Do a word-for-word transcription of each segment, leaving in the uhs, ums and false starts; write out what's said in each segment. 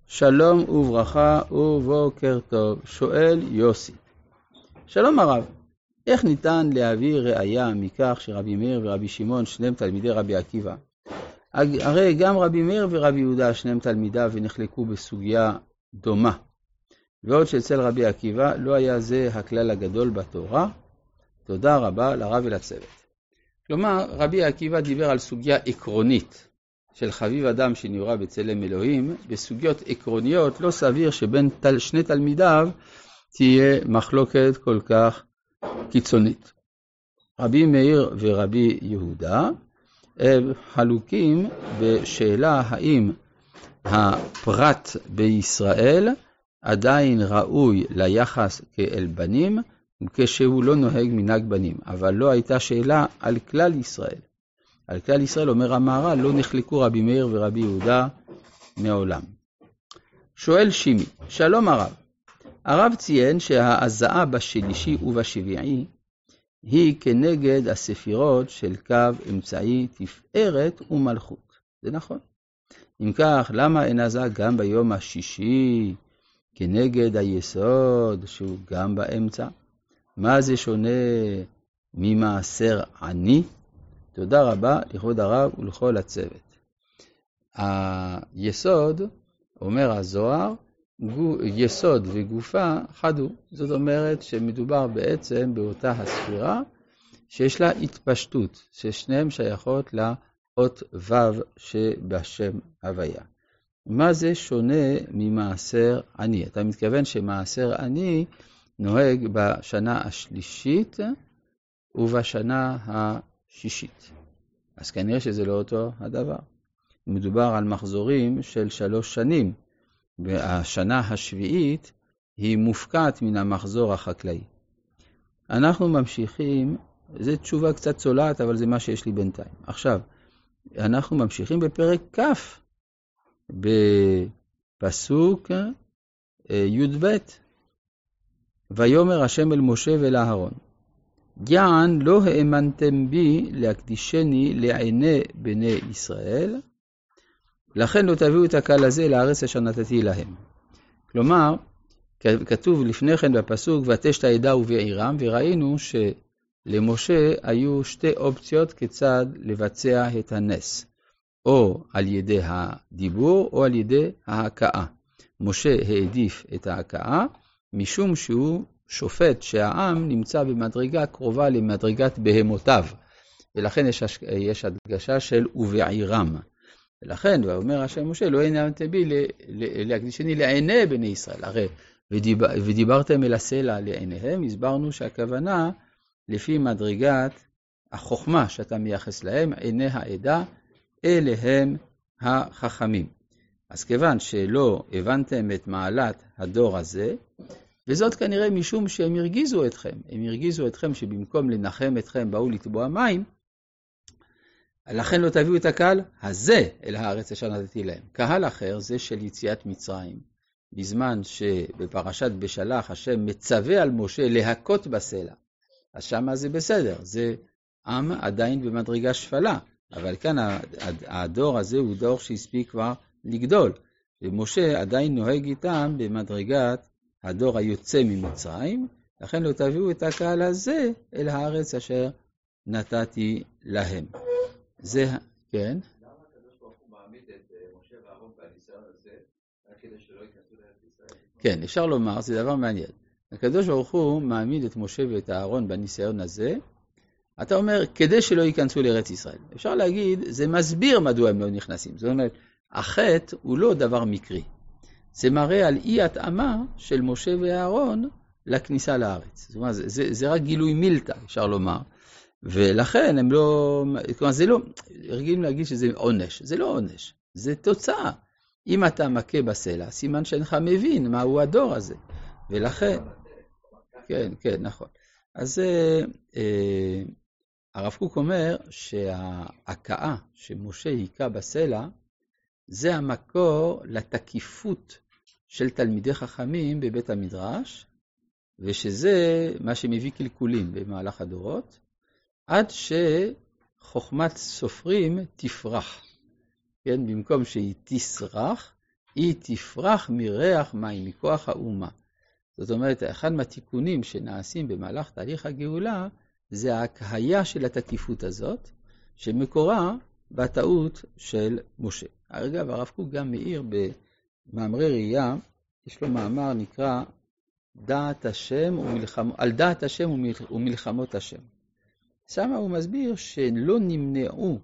שלום וברכה ובוקר טוב. שואל יוסי, שלום הרב, איך ניתן להביא ראיה מכך שרבי מאיר ורבי שמעון שניהם תלמידי רבי עקיבא? הרי גם רבי מאיר ורבי יהודה שניהם תלמידיו ונחלקו בסוגיה דומה, ועוד שאצל רבי עקיבא לא היה זה הכלל הגדול בתורה. תודה רבה לרב ולצוות. כלומר, רבי עקיבא דיבר על סוגיה עקרונית של חביב אדם שנברא בצלם אלוהים. בסוגיות עקרוניות לא סביר שבין תל, שני תלמידיו תהיה מחלוקת כל כך קיצונית. רבי מאיר ורבי יהודה הם חלוקים בשאלה האם הפרט בישראל עדיין ראוי ליחס כאל בנים כשהוא לא נוהג מנהג בנים, אבל לא הייתה שאלה על כלל ישראל. על כלל ישראל, אומר המהר"ל, לא נחלקו רבי מאיר ורבי יהודה מעולם. שואל שימי, שלום הרב, הרב ציין שההזעה בשלישי ובשביעי היא כנגד הספירות של קו אמצעי תפארת ומלכות. זה נכון. אם כך, למה אין הזעה גם ביום השישי כנגד היסוד שהוא גם באמצע? מה זה שונה ממעשר עני? תודה רבה לכבוד הרב ולכל הצוות. היסוד, אומר הזוהר, יסוד וגופה חדו. זאת אומרת שמדובר בעצם באותה הספירה שיש לה התפשטות, ששניהם שייכות לאות ו' שבשם הוויה. מה זה שונה ממעשר עני? אתה מתכוון שמעשר עני נוהג בשנה השלישית ובשנה השישית. אז כנראה שזה לא אותו הדבר. מדובר על מחזורים של שלוש שנים, והשנה השביעית היא מופקעת מן המחזור החקלאי. אנחנו ממשיכים, זו תשובה קצת צולעת, אבל זה מה שיש לי בינתיים. עכשיו, אנחנו ממשיכים בפרק כ' בפסוק י' ב'. ויאמר השם אל משה ואל אהרון, יען לא האמנתם בי להקדישני לעיני בני ישראל, לכן לא תביאו את הקהל הזה לארץ אשר נתתי להם. כלומר, כתוב לפני כן בפסוק, ותשת העדה ובעירם, וראינו שלמשה היו שתי אופציות כיצד לבצע את הנס, או על ידי הדיבור או על ידי ההכאה. משה העדיף את ההכאה, משום שהוא שופט שהעם נמצא במדרגה קרובה למדרגת בהמותיו, ולכן יש, יש הדגשה של ובעירם. ולכן, ואומר השם משה, לא האמנתם בי להקדישני לעיני בני ישראל. הרי ודיבר, ודיברתם אל הסלע לעיניהם, הסברנו שהכוונה לפי מדרגת החוכמה שאתה מייחס להם, עיני העדה, אליהם החכמים. אז כיוון שלא הבנתם את מעלת הדור הזה, וזאת כנראה משום שהם הרגיזו אתכם, הם הרגיזו אתכם שבמקום לנחם אתכם באו לטבוע מים, לכן לא תביאו את הקהל הזה אל הארץ אשר נתתי להם. קהל אחר זה של יציאת מצרים, בזמן שבפרשת בשלח השם מצווה על משה להכות בסלע. אז שמה זה בסדר, זה עם עדיין במדרגה שפלה, אבל כאן הדור הזה הוא דור שהספיק כבר לגדול, ומשה עדיין נוהג איתם במדרגת הדור היוצא ממצרים, לכן לא תביאו את הקהל הזה אל הארץ אשר נתתי להם. זה, כן? למה הקדוש ברוך הוא מעמיד את משה ואהרון בניסיון הזה, רק כדי שלא ייכנסו לארץ ישראל? כן, אפשר לומר, זה דבר מעניין. הקדוש ברוך הוא מעמיד את משה ואת אהרון בניסיון הזה, אתה אומר, כדי שלא ייכנסו לארץ ישראל. אפשר להגיד, זה מסביר מדוע הם לא נכנסים. זאת אומרת, החטא הוא לא דבר מקרי. זה מראה על אי התאמה של משה ואהרון לכניסה לארץ. זאת אומרת, זה, זה, זה רק גילוי מילתא, אפשר לומר. ולכן הם לא, כלומר, זה לא, רגילים להגיד שזה עונש. זה לא עונש, זה תוצאה. אם אתה מכה בסלע, סימן שאינך מבין מהו הדור הזה. ולכן, כן, כן, נכון. אז אה, הרב קוק אומר שההכאה שמשה היכה בסלע, זה המקור לתקיפות של תלמידי חכמים בבית המדרש, ושזה מה שמביא קלקולים במהלך הדורות, עד שחוכמת סופרים תפרח. כן, במקום שהיא תסרח, היא תפרח מריח מים, מכוח האומה. זאת אומרת, אחד מהתיקונים שנעשים במהלך תהליך הגאולה, זה ההקהיה של התקיפות הזאת, שמקורה בטעות של משה. אגב, הרב קוק גם מאיר במאמרי ראייה, יש לו מאמר נקרא דעת השם ומלחמ... על דעת השם ומלחמות השם. שם הוא מסביר שלא נמנעו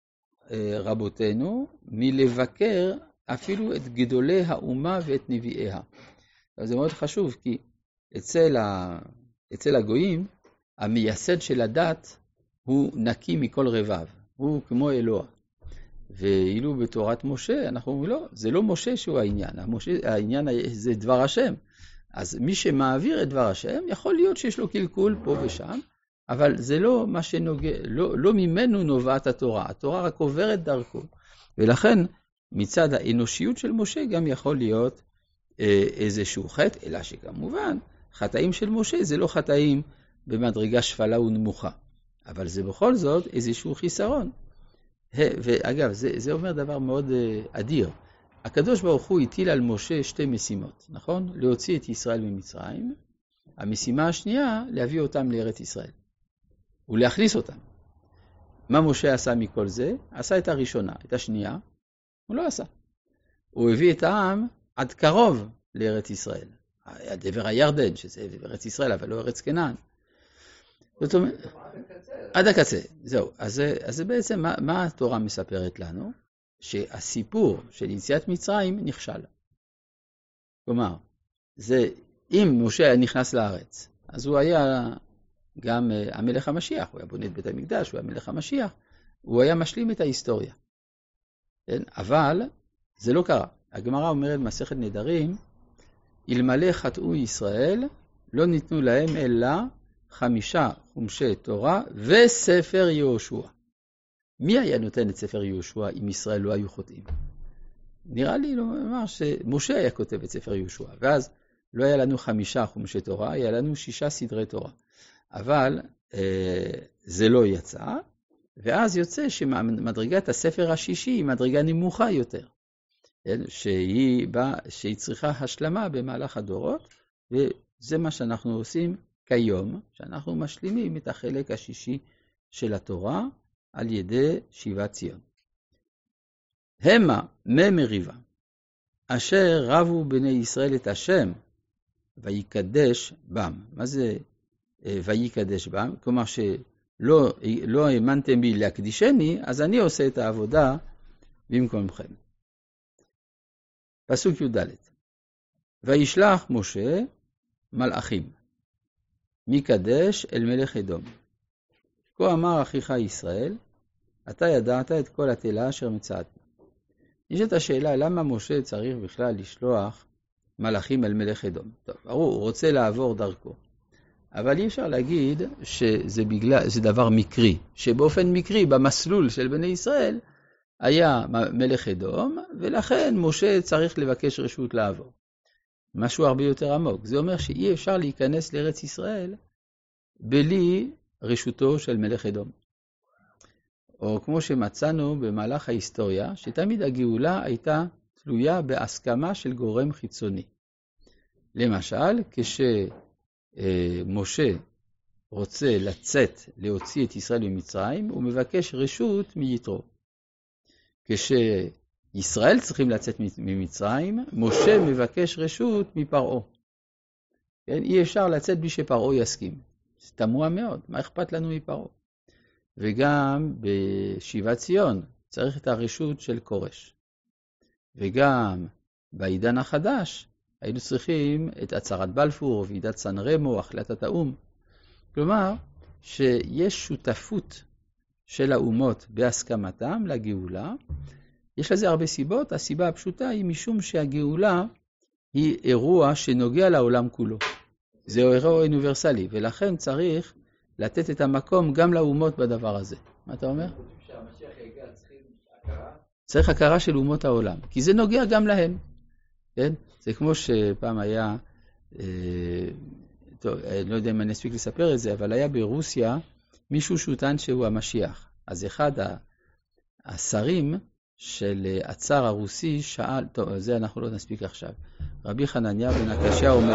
רבותינו מלבקר אפילו את גדולי האומה ואת נביאיה. זה מאוד חשוב, כי אצל, ה... אצל הגויים, המייסד של הדת הוא נקי מכל רבב, הוא כמו אלוה. ואילו בתורת משה, אנחנו אומרים לא, זה לא משה שהוא העניין, המשה, העניין זה דבר השם. אז מי שמעביר את דבר השם, יכול להיות שיש לו קלקול פה ושם, אבל זה לא מה שנוגע, לא, לא ממנו נובעת התורה, התורה רק עוברת דרכו. ולכן מצד האנושיות של משה גם יכול להיות אה, איזשהו חטא, אלא שכמובן חטאים של משה זה לא חטאים במדרגה שפלה ונמוכה, אבל זה בכל זאת איזשהו חיסרון. ואגב, זה, זה אומר דבר מאוד אדיר. הקדוש ברוך הוא הטיל על משה שתי משימות, נכון? להוציא את ישראל ממצרים. המשימה השנייה, להביא אותם לארץ ישראל. ולהכניס אותם. מה משה עשה מכל זה? עשה את הראשונה, את השנייה. הוא לא עשה. הוא הביא את העם עד קרוב לארץ ישראל. עד עבר הירדן, שזה ארץ ישראל, אבל לא ארץ כנען. זאת אומרת, עד הקצה, זהו. אז, אז זה בעצם מה, מה התורה מספרת לנו? שהסיפור של יציאת מצרים נכשל. כלומר, זה, אם משה נכנס לארץ, אז הוא היה גם המלך המשיח, הוא היה בונה את בית המקדש, הוא היה המלך המשיח, הוא היה משלים את ההיסטוריה. כן? אבל זה לא קרה. הגמרא אומרת במסכת נדרים, אלמלא חטאו ישראל, לא ניתנו להם אלא חמישה חומשי תורה וספר יהושע. מי היה נותן את ספר יהושע אם ישראל לא היו חוטאים? נראה לי לומר שמשה היה כותב את ספר יהושע, ואז לא היה לנו חמישה חומשי תורה, היה לנו שישה סדרי תורה. אבל אה, זה לא יצא, ואז יוצא שמדרגת הספר השישי היא מדרגה נמוכה יותר, שהיא, בא, שהיא צריכה השלמה במהלך הדורות, וזה מה שאנחנו עושים כיום, שאנחנו משלימים את החלק השישי של התורה על ידי שיבת ציון. המה ממריבה, אשר רבו בני ישראל את השם, ויקדש בם. מה זה ויקדש בם? כלומר שלא לא האמנתם בי להקדישני, אז אני עושה את העבודה במקומכם. פסוק י"ד. וישלח משה מלאכים מקדש אל מלך אדום. כה אמר אחיך ישראל, אתה ידעת את כל התלה אשר מצאתי. יש את השאלה, למה משה צריך בכלל לשלוח מלאכים אל מלך אדום? טוב, ברור, הוא רוצה לעבור דרכו. אבל אי אפשר להגיד שזה בגלל, זה דבר מקרי, שבאופן מקרי במסלול של בני ישראל היה מלך אדום, ולכן משה צריך לבקש רשות לעבור. משהו הרבה יותר עמוק. זה אומר שאי אפשר להיכנס לארץ ישראל בלי רשותו של מלך אדום. או כמו שמצאנו במהלך ההיסטוריה, שתמיד הגאולה הייתה תלויה בהסכמה של גורם חיצוני. למשל, כשמשה רוצה לצאת, להוציא את ישראל ממצרים, הוא מבקש רשות מיתרו. כשישראל צריכים לצאת ממצרים, משה מבקש רשות מפרעה. כן? אי אפשר לצאת בלי שפרעה יסכים. זה תמוה מאוד, מה אכפת לנו מפרעה? וגם בשיבת ציון צריך את הרשות של קורש. וגם בעידן החדש היינו צריכים את הצהרת בלפור, ועידת סן רמו, החלטת האום. כלומר, שיש שותפות של האומות בהסכמתם לגאולה. יש לזה הרבה סיבות. הסיבה הפשוטה היא משום שהגאולה היא אירוע שנוגע לעולם כולו. זה אירוע אוניברסלי, ולכן צריך לתת את המקום גם לאומות בדבר הזה. מה אתה אומר? שהמשיח יגיע צריכים הכרה? צריך הכרה של אומות העולם, כי זה נוגע גם להם. כן? זה כמו שפעם היה, אה, טוב, אני לא יודע אם אני אספיק לספר את זה, אבל היה ברוסיה מישהו שטען שהוא המשיח. אז אחד השרים של הצאר הרוסי שאל, טוב, זה אנחנו לא נספיק עכשיו. רבי חנניה בן עקשיא אומר,